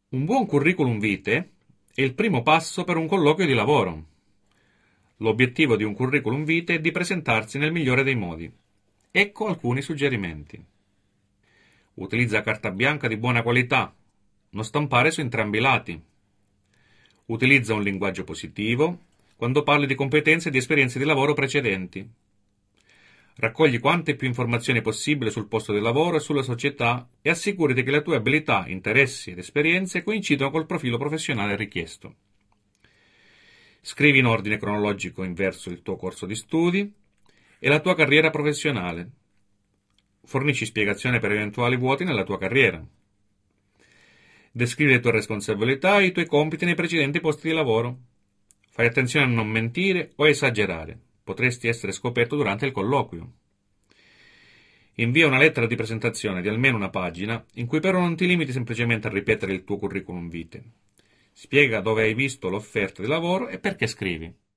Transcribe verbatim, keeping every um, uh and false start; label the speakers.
Speaker 1: Un buon curriculum vitae è il primo passo per un colloquio di lavoro. L'obiettivo di un curriculum vitae è di presentarsi nel migliore dei modi. Ecco alcuni suggerimenti. Utilizza carta bianca di buona qualità, non stampare su entrambi i lati. Utilizza un linguaggio positivo quando parli di competenze e di esperienze di lavoro precedenti. Raccogli quante più informazioni possibile sul posto di lavoro e sulla società e assicurati che le tue abilità, interessi ed esperienze coincidano col profilo professionale richiesto. Scrivi in ordine cronologico inverso il tuo corso di studi e la tua carriera professionale. Fornisci spiegazione per eventuali vuoti nella tua carriera. Descrivi le tue responsabilità e i tuoi compiti nei precedenti posti di lavoro. Fai attenzione a non mentire o a esagerare. Potresti essere scoperto durante il colloquio. Invia una lettera di presentazione di almeno una pagina, in cui però non ti limiti semplicemente a ripetere il tuo curriculum vitae. Spiega dove hai visto l'offerta di lavoro e perché scrivi.